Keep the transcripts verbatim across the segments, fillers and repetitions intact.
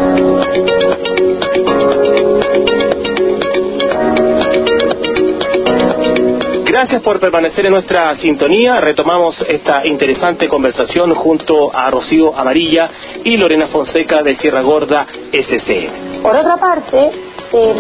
Gracias por permanecer en nuestra sintonía. Retomamos esta interesante conversación junto a Rocío Amarilla y Lorena Fonseca de Sierra Gorda S C M. Por otra parte, eh,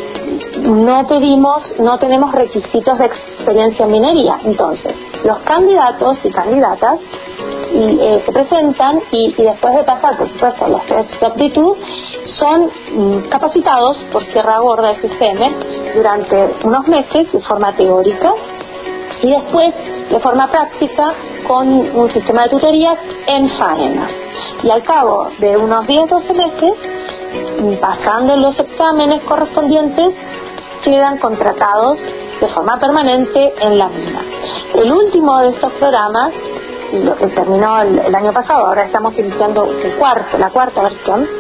no pedimos, no tenemos requisitos de experiencia en minería. Entonces, los candidatos y candidatas y, eh, se presentan y, y después de pasar, por supuesto, los test de aptitud, son mm, capacitados por Sierra Gorda S C M durante unos meses de forma teórica y después de forma práctica con un sistema de tutorías en faena. Y al cabo de unos diez a doce meses, pasando los exámenes correspondientes, quedan contratados de forma permanente en la mina. El último de estos programas, lo que terminó el, el año pasado, ahora estamos iniciando el cuarto, la cuarta versión,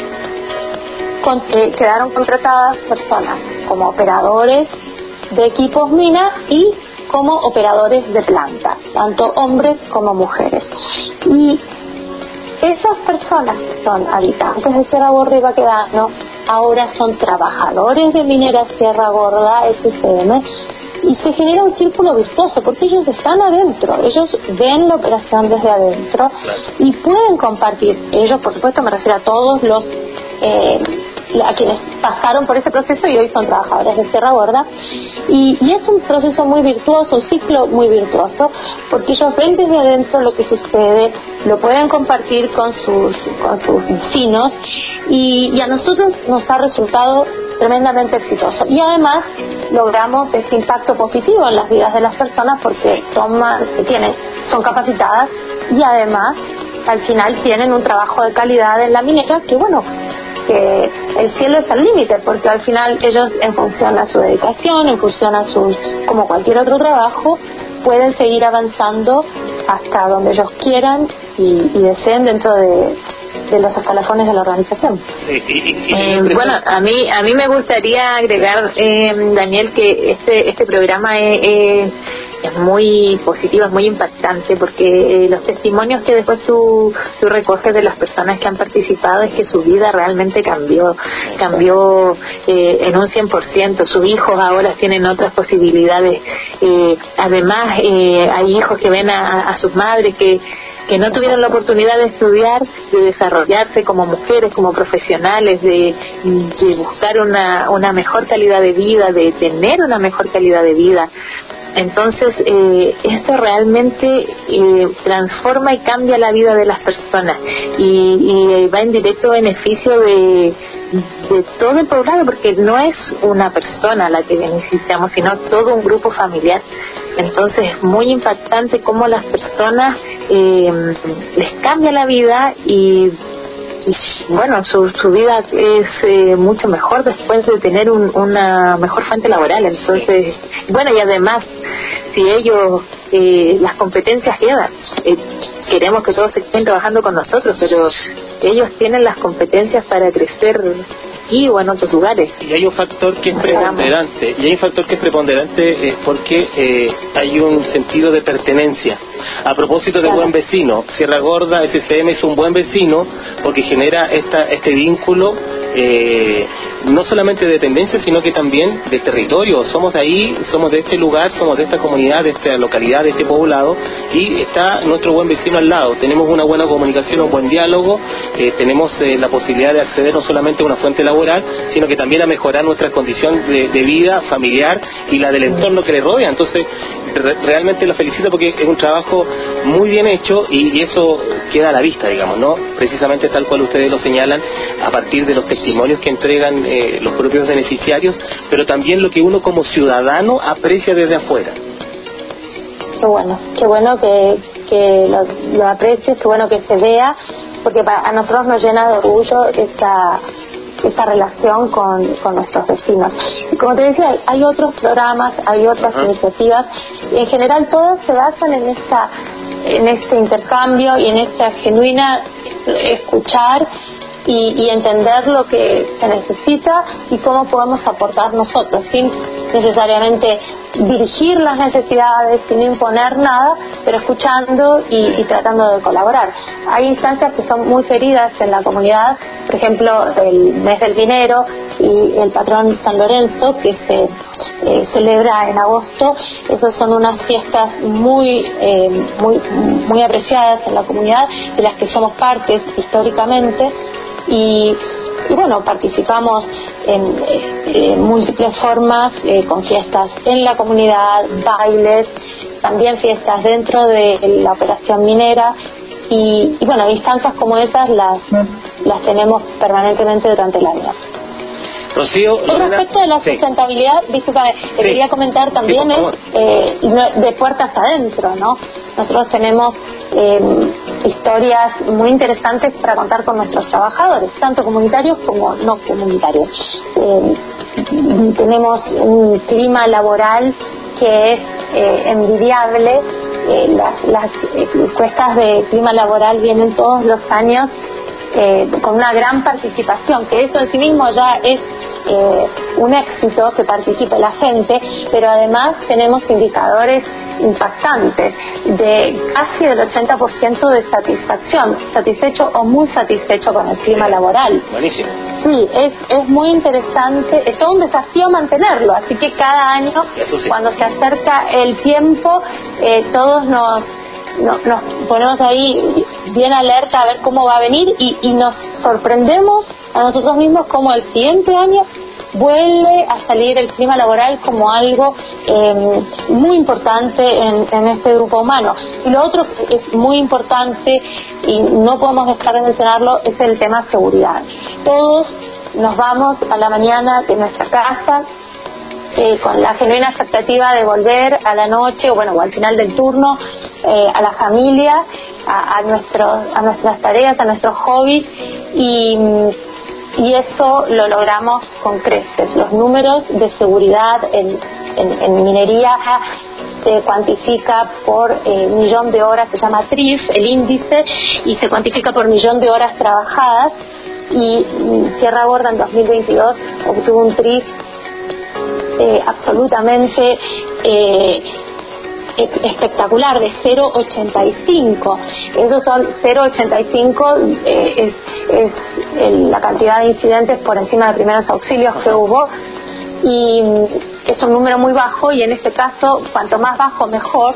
con, eh, quedaron contratadas personas como operadores de equipos mina y como operadores de planta, tanto hombres como mujeres. Y esas personas que son habitantes de Sierra Gorda y Baquedano ahora son trabajadores de Minera Sierra Gorda S C M y se genera un círculo virtuoso porque ellos están adentro, ellos ven la operación desde adentro y pueden compartir, ellos por supuesto me refiero a todos los eh, a quienes pasaron por ese proceso y hoy son trabajadores de Sierra Gorda y, y es un proceso muy virtuoso, un ciclo muy virtuoso porque ellos ven desde adentro lo que sucede, lo pueden compartir con sus, con sus vecinos y, y a nosotros nos ha resultado tremendamente exitoso y además logramos este impacto positivo en las vidas de las personas porque toman, tienen, son capacitadas y además al final tienen un trabajo de calidad en la minera que bueno, que el cielo es el límite porque al final ellos en función a su dedicación, en función a sus, como cualquier otro trabajo, pueden seguir avanzando hasta donde ellos quieran y, y deseen dentro de, de los escalafones de la organización. Sí, y, y, y eh, bueno, a mí a mí me gustaría agregar, eh, Daniel, que este este programa es, es, es muy positivo, es muy impactante, porque eh, los testimonios que después tú, tú recoges de las personas que han participado es que su vida realmente cambió, cambió eh, en un cien por ciento, sus hijos ahora tienen otras posibilidades, eh, además eh, hay hijos que ven a, a sus madres que que no tuvieron la oportunidad de estudiar, de desarrollarse como mujeres, como profesionales, de, de buscar una, una mejor calidad de vida, de tener una mejor calidad de vida. Entonces, eh, esto realmente eh, transforma y cambia la vida de las personas y, y va en directo beneficio de, de todo el poblado, porque no es una persona la que beneficiamos, sino todo un grupo familiar. Entonces, es muy impactante cómo las personas eh, les cambia la vida y y bueno, su, su vida es eh, mucho mejor después de tener un, una mejor fuente laboral. Entonces, bueno, y además, si ellos, eh, las competencias quedan, eh, queremos que todos estén trabajando con nosotros, pero ellos tienen las competencias para crecer aquí o en otros lugares. Y hay un factor que es preponderante, y hay un factor que es preponderante eh, porque eh, hay un sentido de pertenencia. A propósito de buen vecino, Sierra Gorda S C M es un buen vecino porque genera esta, este vínculo eh, no solamente de dependencia, sino que también de territorio. Somos de ahí, somos de este lugar, somos de esta comunidad, de esta localidad, de este poblado, y está nuestro buen vecino al lado. Tenemos una buena comunicación, un buen diálogo, eh, tenemos eh, la posibilidad de acceder no solamente a una fuente laboral, sino que también a mejorar nuestra condición de, de vida familiar y la del entorno que le rodea. Entonces, re, realmente lo felicito porque es un trabajo muy bien hecho y, y eso queda a la vista, digamos, ¿no? Precisamente tal cual ustedes lo señalan, a partir de los testimonios que entregan eh, los propios beneficiarios, pero también lo que uno como ciudadano aprecia desde afuera. Qué bueno, qué bueno que, que lo, lo aprecies, qué bueno que se vea, porque para, a nosotros nos llena de orgullo esa, esa relación con, con nuestros vecinos. Y como te decía, hay otros programas, hay otras uh-huh. iniciativas, y en general todas se basan en esta en este intercambio y en esta genuina escuchar y, y entender lo que se necesita y cómo podemos aportar nosotros, sin necesariamente dirigir las necesidades, sin imponer nada, pero escuchando y, y tratando de colaborar. Hay instancias que son muy queridas en la comunidad, por ejemplo, el mes del minero y el patrón San Lorenzo, que se eh, celebra en agosto. Esas son unas fiestas muy, eh, muy, muy apreciadas en la comunidad, de las que somos partes históricamente, y, y bueno, participamos en, eh, en múltiples formas, eh, con fiestas en la comunidad, bailes, también fiestas dentro de la operación minera, y, y bueno, instancias como esas las, las tenemos permanentemente durante el año. Rocío, Con respecto de la sustentabilidad, sí. discúlpame, sí. quería comentar también sí, es eh, de puertas adentro, ¿no? Nosotros tenemos eh, historias muy interesantes para contar con nuestros trabajadores, tanto comunitarios como no comunitarios. Eh, tenemos un clima laboral que es eh, envidiable. Eh, las, las encuestas de clima laboral vienen todos los años eh, con una gran participación, que eso en sí mismo ya es eh, un éxito que participe la gente, pero además tenemos indicadores impactantes de casi el ochenta por ciento de satisfacción, satisfecho o muy satisfecho con el clima laboral. Buenísimo. Sí, es, es muy interesante, es todo un desafío mantenerlo, así que cada año, sí. cuando se acerca el tiempo, eh, todos nos, nos, nos ponemos ahí bien alerta a ver cómo va a venir, y, y nos sorprendemos a nosotros mismos como el siguiente año vuelve a salir el clima laboral como algo eh, muy importante en, en este grupo humano. Y lo otro que es muy importante y no podemos dejar de mencionarlo es el tema seguridad. Todos nos vamos a la mañana de nuestra casa eh, con la genuina expectativa de volver a la noche o bueno o al final del turno eh, a la familia, a, a, nuestros, a nuestras tareas, a nuestros hobbies, y y eso lo logramos con creces. Los números de seguridad en, en, en minería se cuantifica por eh, millón de horas, se llama T R I F, el índice, y se cuantifica por millón de horas trabajadas, y Sierra Gorda en dos mil veintidós obtuvo un T R I F eh, absolutamente eh, espectacular, de cero coma ochenta y cinco. Esos son cero coma ochenta y cinco, eh, es, es el, la cantidad de incidentes por encima de primeros auxilios que hubo, y es un número muy bajo, y en este caso cuanto más bajo mejor,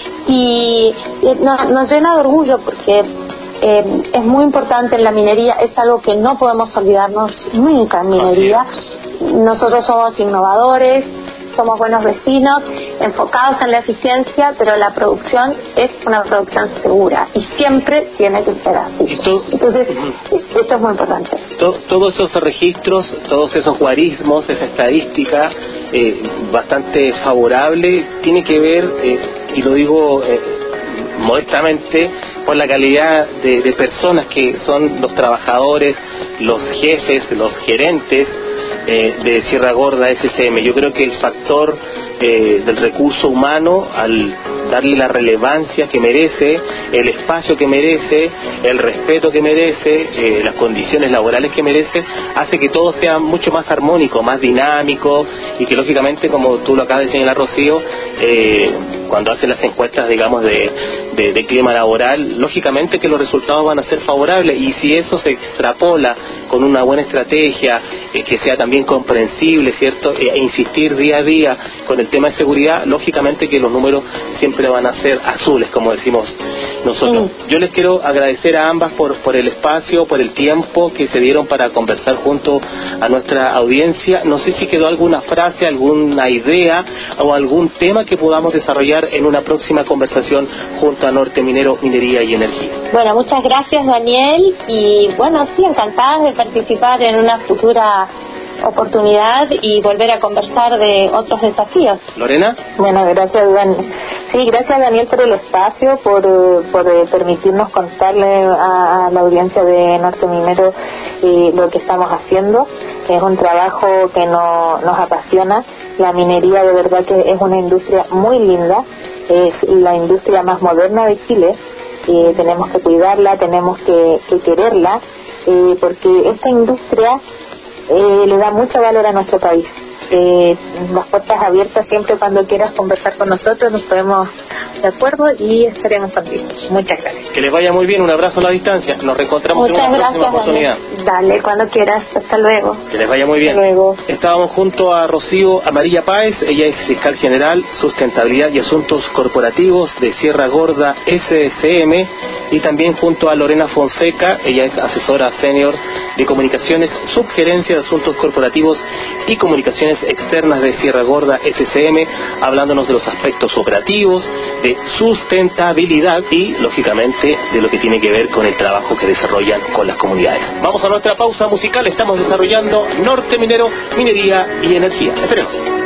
y, y nos, nos llena de orgullo porque eh, es muy importante en la minería, es algo que no podemos olvidarnos nunca en minería. Nosotros somos innovadores, somos buenos vecinos, enfocados en la eficiencia, pero la producción es una producción segura y siempre tiene que ser así. Entonces, esto es muy importante. To, todos esos registros, todos esos guarismos, esa estadística eh, bastante favorable, tiene que ver, eh, y lo digo eh, modestamente, por la calidad de, de personas que son los trabajadores, los jefes, los gerentes Eh, de Sierra Gorda S C M. Yo creo que el factor eh, del recurso humano, al darle la relevancia que merece, el espacio que merece, el respeto que merece, eh, las condiciones laborales que merece, hace que todo sea mucho más armónico, más dinámico, y que lógicamente, como tú lo acabas de señalar, Rocío, eh, cuando hacen las encuestas, digamos, de, de, de clima laboral, lógicamente que los resultados van a ser favorables, y si eso se extrapola con una buena estrategia, eh, que sea también comprensible, ¿cierto?, e, e insistir día a día con el tema de seguridad, lógicamente que los números siempre van a ser azules, como decimos nosotros. Mm. Yo les quiero agradecer a ambas por, por el espacio, por el tiempo que se dieron para conversar junto a nuestra audiencia. No sé si quedó alguna frase, alguna idea o algún tema que podamos desarrollar en una próxima conversación junto a Norte Minero, Minería y Energía. Bueno, muchas gracias, Daniel, y bueno, sí, encantadas de participar en una futura oportunidad y volver a conversar de otros desafíos. ¿Lorena? Bueno, gracias, Dan. Sí, gracias, Daniel, por el espacio, por, por permitirnos contarle a, a la audiencia de Norte Minero eh, lo que estamos haciendo. Es un trabajo que no, nos apasiona. La minería de verdad que es una industria muy linda, es la industria más moderna de Chile. Eh, tenemos que cuidarla, tenemos que, que quererla, eh, porque esta industria eh, le da mucho valor a nuestro país. Eh, las puertas abiertas siempre, cuando quieras conversar con nosotros, nos podemos de acuerdo y estaremos contigo. Muchas gracias. Que les vaya muy bien, un abrazo a la distancia. Nos reencontramos Muchas en una gracias, próxima oportunidad. Dale. Dale, cuando quieras. Hasta luego. Que les vaya muy bien. Hasta luego. Estábamos junto a Rocío Amarilla Páez, ella es fiscal general, sustentabilidad y asuntos corporativos de Sierra Gorda S C M, y también junto a Lorena Fonseca, ella es asesora senior de comunicaciones, subgerencia de asuntos corporativos y comunicaciones externas de Sierra Gorda S C M, hablándonos de los aspectos operativos, de sustentabilidad y, lógicamente, de lo que tiene que ver con el trabajo que desarrollan con las comunidades. Vamos a nuestra pausa musical, estamos desarrollando Norte Minero, Minería y Energía. Esperemos.